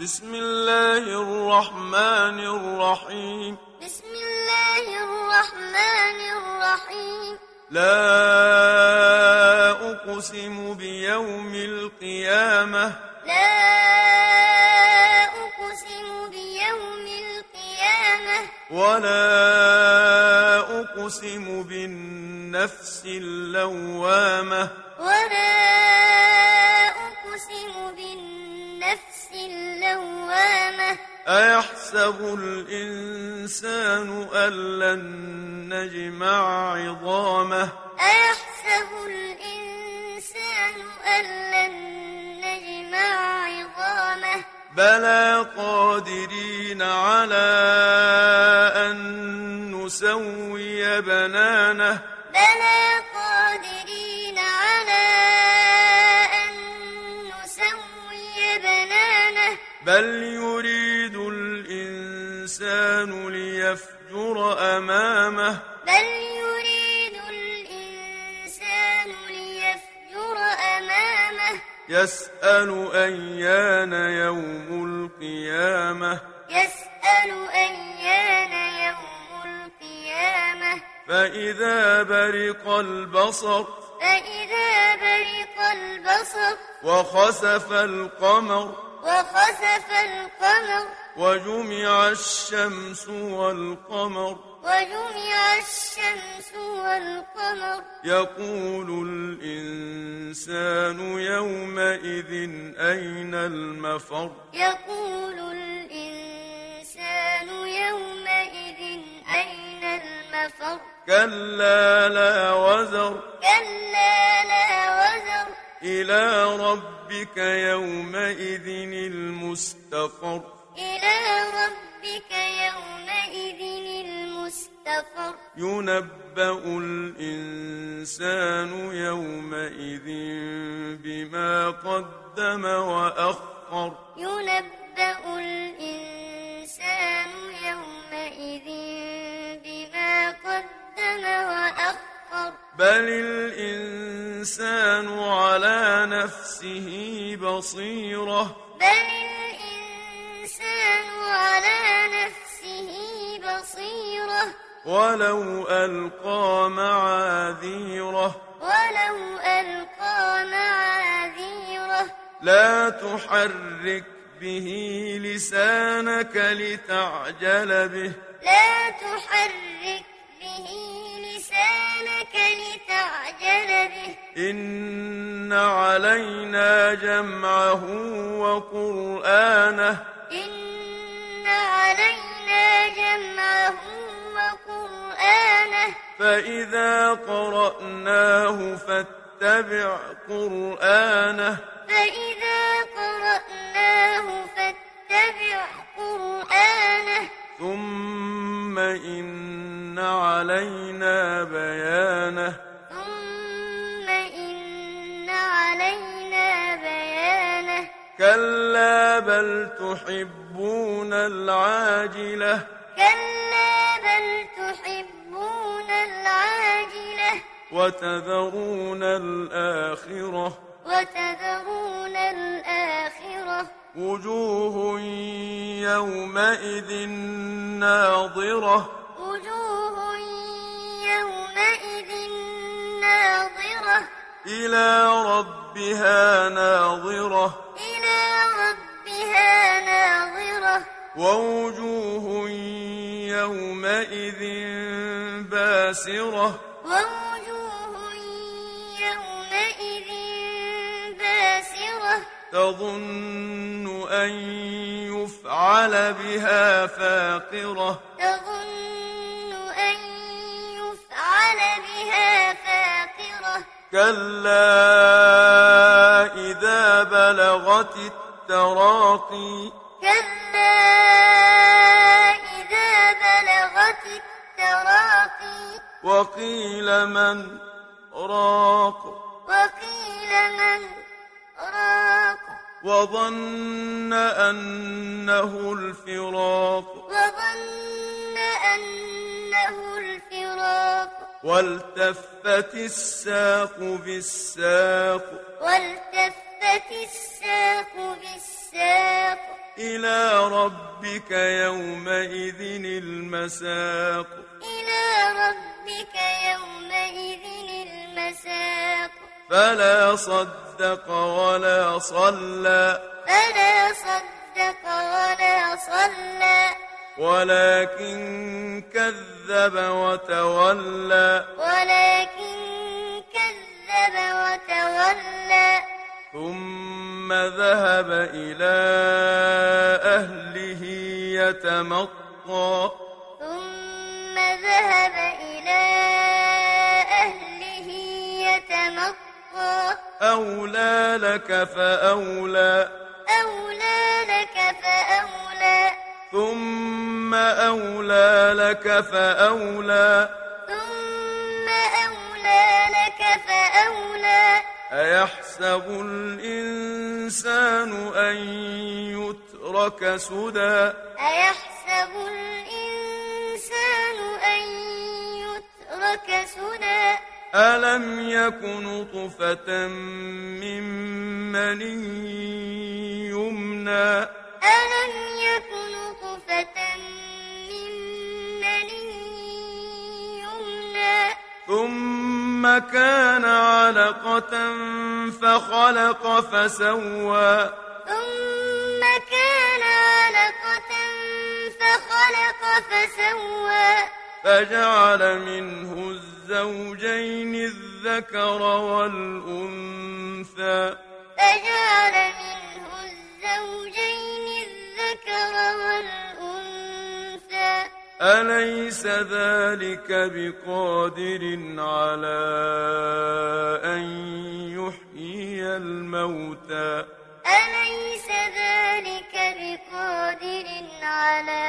بسم الله الرحمن الرحيم. بسم الله الرحمن الرحيم. لا أقسم بيوم القيامة. لا أقسم بيوم القيامة. ولا أقسم بالنفس اللوامة. ولا أقسم بالنفس اللوامة. أيحسب الإنسان أن لن نجمع عظامه. أيحسب الإنسان أن لن نجمع عظامه. بلى قادرين على أن نسوي بنانه. بلى قادرين على أن نسوي بنانه. بل يريد الإنسان ليفجر أمامه. بل يريد الإنسان ليفجر أمامه. يسأل أيان يوم القيامة. يسأل أيان يوم القيامة. فإذا برق البصر. فإذا برق البصر. وخسف القمر. وخسف القمر. وجمع الشمس والقمر. وجمع الشمس والقمر. يقول الإنسان يومئذ أين المفر. يقول الإنسان يومئذ أين المفر. كلا لا وزر. كلا لا وزر. إلى ربك يومئذ المستقر. إلى ربك يومئذ المستقر. ينبأ الإنسان يومئذ بما قدم وأخر. ينبأ الإنسان يومئذ بما قدم وأخر. بل الإنسان على نفسه بصيرة. بل الإنسان على نفسه بصيرة. ولو ألقى معاذيره. ولو ألقى معاذيره. لا تحرك به لسانك لتعجل به. لا تحرك به لسانك لتعجل به. إن علينا جمعه وقرآنه. إن علينا جمعه وقرآنه. فإذا قرأناه فاتبع قرآنه. فإذا قرأناه فاتبع قرآنه. ثم إن علينا بيانه. ثم إن علينا بيانه. كلا بل تحبون العاجلة. كلا بل تحبون العاجلة. وتذرون الآخرة. وتذرون الآخرة. وجوه يومئذ ناظرة. وجوه يومئذ ناظرة. إلى ربها ناظرة. إلى ربها ناظرة. ووجوه يومئذ باسرة. ووجوه يومئذ باسرة. تظن أن يفعل بها فاقرة. تظن أن يفعل بها فاقرة. كلا إذا بلغت التراقي. كلا إذا بلغت التراقي. وقيل من راق. وقيل من راق. وظن أنه الفراق. وظن أنه الفراق. والتفت الساق بالساق. والتفت الساق بالساق. إلى ربك يومئذ المساق إلى ربك يومئذ المساق فلا صدق ولا صلى فلا صدق ولا صلى ولكن كذب وتولى ولكن كذب وتولى ثم ذهب إلى أهله يتمطى ثم ذهب إلى أهله يتمطى أولى لك فأولى أولى لك فأولى ثم أولى لك فأولى ثم أولى لك فأولى أيحسب الإنسان أن يترك سدى أيحسب الإنسان أن يترك سدى ألم يك نطفة من مني يمنى ألم يك نطفة من مني يمنى ثم كان علقة فخلق فسوى ثم كان علقة فخلق فسوى فجعل منه الزوجين الذكر والأنثى فجعل منه الزوجين الذكر والأنثى أليس ذلك بقادر على أن يحيي الموتى أليس ذلك بقادر على